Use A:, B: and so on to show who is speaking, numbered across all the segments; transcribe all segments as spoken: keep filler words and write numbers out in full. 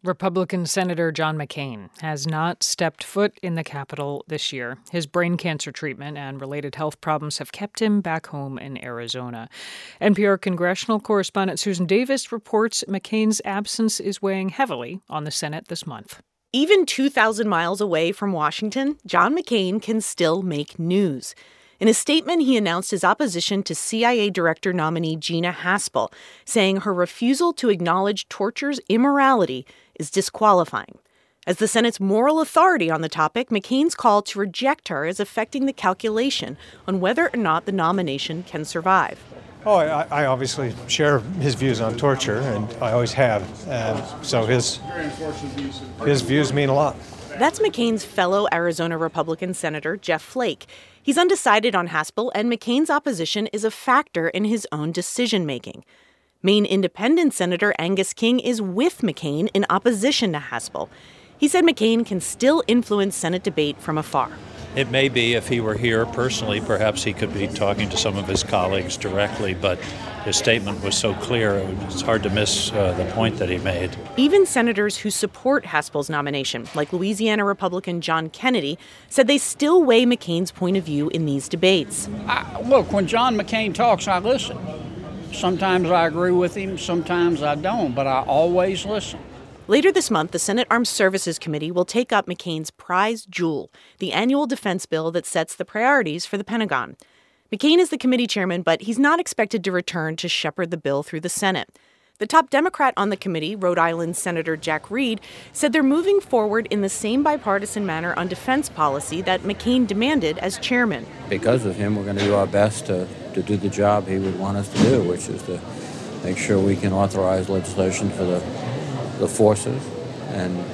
A: Republican Senator John McCain has not stepped foot in the Capitol this year. His brain cancer treatment and related health problems have kept him back home in Arizona. N P R congressional correspondent Susan Davis reports McCain's absence is weighing heavily on the Senate this month.
B: Even two thousand miles away from Washington, John McCain can still make news. In a statement, he announced his opposition to C I A director nominee Gina Haspel, saying her refusal to acknowledge torture's immorality is disqualifying. As the Senate's moral authority on the topic, McCain's call to reject her is affecting the calculation on whether or not the nomination can survive.
C: Oh, I, I obviously share his views on torture, and I always have. And so his, his views mean a lot.
B: That's McCain's fellow Arizona Republican Senator Jeff Flake. He's undecided on Haspel, and McCain's opposition is a factor in his own decision-making. Maine Independent Senator Angus King is with McCain in opposition to Haspel. He said McCain can still influence Senate debate from afar.
D: It may be if he were here personally, perhaps he could be talking to some of his colleagues directly, but his statement was so clear, it's hard to miss uh, the point that he made.
B: Even senators who support Haspel's nomination, like Louisiana Republican John Kennedy, said they still weigh McCain's point of view in these debates.
E: I, look, when John McCain talks, I listen. Sometimes I agree with him, sometimes I don't, but I always listen.
B: Later this month, the Senate Armed Services Committee will take up McCain's prize jewel, the annual defense bill that sets the priorities for the Pentagon. McCain is the committee chairman, but he's not expected to return to shepherd the bill through the Senate. The top Democrat on the committee, Rhode Island Senator Jack Reed, said they're moving forward in the same bipartisan manner on defense policy that McCain demanded as chairman.
F: Because of him, we're going to do our best to, to do the job he would want us to do, which is to make sure we can authorize legislation for the the forces and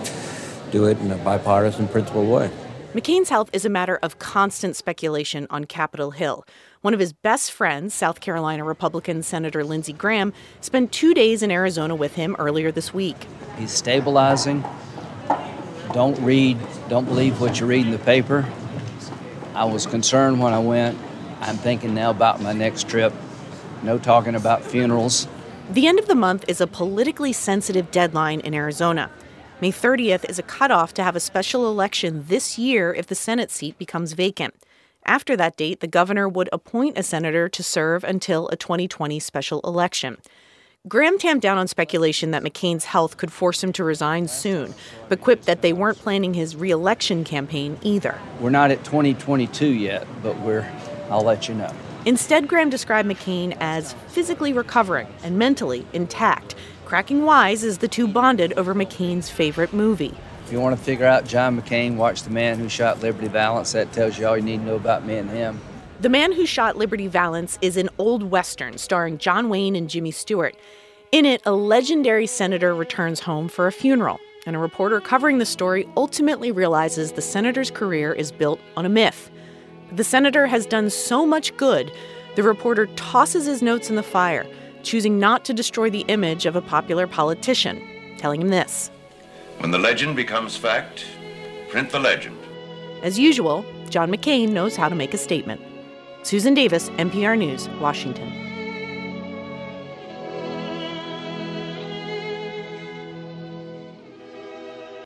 F: do it in a bipartisan, principled way.
B: McCain's health is a matter of constant speculation on Capitol Hill. One of his best friends, South Carolina Republican Senator Lindsey Graham, spent two days in Arizona with him earlier this week.
G: He's stabilizing. Don't read, don't believe what you read in the paper. I was concerned when I went. I'm thinking now about my next trip. No talking about funerals.
B: The end of the month is a politically sensitive deadline in Arizona. May thirtieth is a cutoff to have a special election this year if the Senate seat becomes vacant. After that date, the governor would appoint a senator to serve until a twenty twenty special election. Graham tamped down on speculation that McCain's health could force him to resign soon, but quipped that they weren't planning his re-election campaign either.
G: We're not at twenty twenty-two yet, but we're, I'll let you know.
B: Instead, Graham described McCain as physically recovering and mentally intact, cracking wise as the two bonded over McCain's favorite movie.
G: If you want to figure out John McCain, watch The Man Who Shot Liberty Valance. That tells you all you need to know about me and him.
B: The Man Who Shot Liberty Valance is an old Western starring John Wayne and Jimmy Stewart. In it, a legendary senator returns home for a funeral, and a reporter covering the story ultimately realizes the senator's career is built on a myth. The senator has done so much good, the reporter tosses his notes in the fire, choosing not to destroy the image of a popular politician, telling him this.
H: When the legend becomes fact, print the legend.
B: As usual, John McCain knows how to make a statement. Susan Davis, N P R News, Washington.